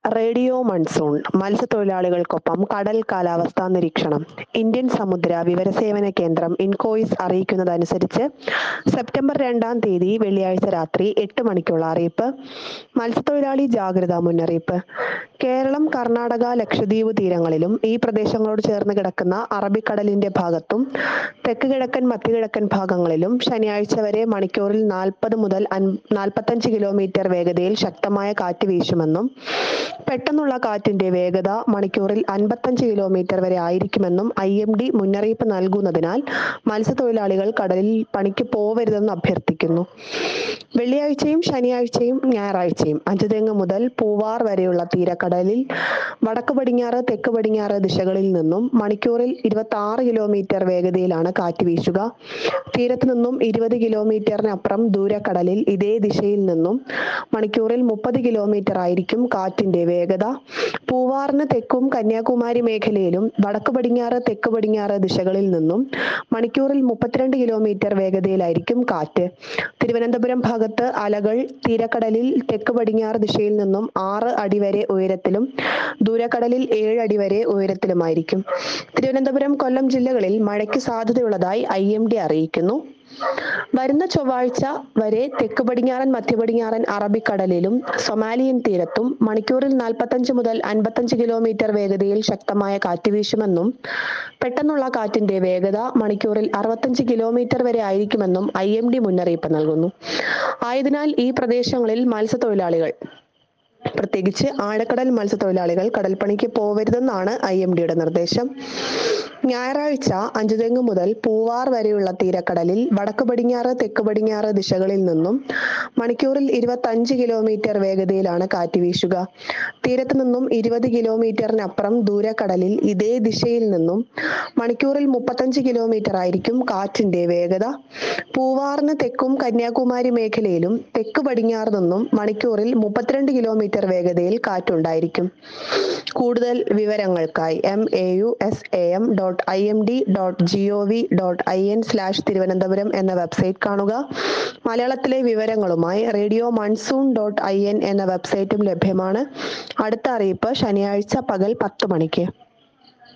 Radio monsoon മത്സ്യത്തൊഴിലാളികൾക്കൊപ്പം കടൽ കാലാവസ്ഥാ നിരീക്ഷണം. ഇന്ത്യൻ സമുദ്ര വിവരസേവന കേന്ദ്രം ഇൻകോയിസ് അറിയിക്കുന്നതനുസരിച്ച് സെപ്റ്റംബർ 2-ാം തീയതി വെള്ളിയാഴ്ച രാത്രി 8 മണിക്കുള്ള അറിയിപ്പ്. മത്സ്യത്തൊഴിലാളി ജാഗ്രതാ മുന്നറിയിപ്പ്. കേരളം, കർണാടക, ലക്ഷദ്വീപ് തീരങ്ങളിലും ഈ പ്രദേശങ്ങളോട് ചേർന്ന് കിടക്കുന്ന അറബിക്കടലിന്റെ ഭാഗത്തും തെക്ക് കിഴക്കൻ മധ്യകിഴക്കൻ ഭാഗങ്ങളിലും ശനിയാഴ്ച വരെ മണിക്കൂറിൽ 40 മുതൽ 45 കിലോമീറ്റർ വേഗതയിൽ ശക്തമായ കാറ്റ് വീശുമെന്നും പെട്ടെന്നുള്ള കാറ്റിന്റെ വേഗത മണിക്കൂറിൽ 55 കിലോമീറ്റർ വരെ ആയിരിക്കുമെന്നും IMD മുന്നറിയിപ്പ് നൽകുന്നതിനാൽ മത്സ്യത്തൊഴിലാളികൾ കടലിൽ പണിക്ക് പോവരുതെന്ന് അഭ്യർത്ഥിക്കുന്നു. വെള്ളിയാഴ്ചയും ശനിയാഴ്ചയും ഞായറാഴ്ചയും അഞ്ചുതെങ്ങ് മുതൽ പൂവാർ വരെയുള്ള തീരക്കടലിൽ വടക്ക് പടിഞ്ഞാറ് തെക്ക് പടിഞ്ഞാറ് ദിശകളിൽ നിന്നും മണിക്കൂറിൽ 26 കിലോമീറ്റർ വേഗതയിലാണ് കാറ്റ് വീശുക. തീരത്ത് നിന്നും 20 കിലോമീറ്ററിനപ്പുറം ദൂരക്കടലിൽ ഇതേ ദിശയിൽ നിന്നും മണിക്കൂറിൽ 30 കിലോമീറ്റർ ആയിരിക്കും കാറ്റിന്റെ വേഗത. പൂവാറിന് തെക്കും കന്യാകുമാരി മേഖലയിലും വടക്ക് പടിഞ്ഞാറ് തെക്ക് പടിഞ്ഞാറ് ദിശകളിൽ നിന്നും മണിക്കൂറിൽ 32 കിലോമീറ്റർ വേഗതയിലായിരിക്കും കാറ്റ്. തിരുവനന്തപുരം ഭാഗത്ത് അലകൾ തീരക്കടലിൽ തെക്ക് പടിഞ്ഞാറ് ദിശയിൽ നിന്നും 6 അടി വരെ ഉയരത്തിലും ദൂരക്കടലിൽ 7 അടി വരെ ഉയരത്തിലുമായിരിക്കും. തിരുവനന്തപുരം, കൊല്ലം ജില്ലകളിൽ മഴയ്ക്ക് സാധ്യതയുള്ളതായി IMD അറിയിക്കുന്നു. വരുന്ന ചൊവ്വാഴ്ച വരെ തെക്ക് പടിഞ്ഞാറൻ മധ്യപടിഞ്ഞാറൻ അറബിക്കടലിലും സൊമാലിയൻ തീരത്തും മണിക്കൂറിൽ 45 മുതൽ 55 കിലോമീറ്റർ വേഗതയിൽ ശക്തമായ കാറ്റ് വീശുമെന്നും പെട്ടെന്നുള്ള കാറ്റിന്റെ വേഗത മണിക്കൂറിൽ 65 കിലോമീറ്റർ വരെ ആയിരിക്കുമെന്നും IMD മുന്നറിയിപ്പ് നൽകുന്നു. ആയതിനാൽ ഈ പ്രദേശങ്ങളിൽ മത്സ്യത്തൊഴിലാളികൾ, പ്രത്യേകിച്ച് ആഴക്കടൽ മത്സ്യത്തൊഴിലാളികൾ കടൽപ്പണിക്ക് പോവരുതെന്നാണ് IMDയുടെ നിർദ്ദേശം. ഞായറാഴ്ച അഞ്ചുതെങ്ങ് മുതൽ പൂവാർ വരെയുള്ള തീരക്കടലിൽ വടക്ക് പടിഞ്ഞാറ് തെക്ക് പടിഞ്ഞാറ് ദിശകളിൽ നിന്നും മണിക്കൂറിൽ 25 കിലോമീറ്റർ വേഗതയിലാണ് കാറ്റ് വീശുക. തീരത്ത് നിന്നും 20 കിലോമീറ്ററിനപ്പുറം ദൂരക്കടലിൽ ഇതേ ദിശയിൽ നിന്നും മണിക്കൂറിൽ 35 കിലോമീറ്റർ ആയിരിക്കും കാറ്റിന്റെ വേഗത. പൂവാറിന് തെക്കും കന്യാകുമാരി മേഖലയിലും തെക്ക് പടിഞ്ഞാറ് നിന്നും മണിക്കൂറിൽ 32 കിലോമീറ്റർ വേഗതയിൽ കാറ്റുണ്ടായിരിക്കും. കൂടുതൽ വിവരങ്ങൾക്കായി mausam.imd.gov.in/തിരുവനന്തപുരം എന്ന വെബ്സൈറ്റ് കാണുക. മലയാളത്തിലെ വിവരങ്ങളുമായി radio-monsoon.in എന്ന വെബ്സൈറ്റും ലഭ്യമാണ്. അടുത്ത അറിയിപ്പ് ശനിയാഴ്ച പകൽ 10 മണിക്ക്.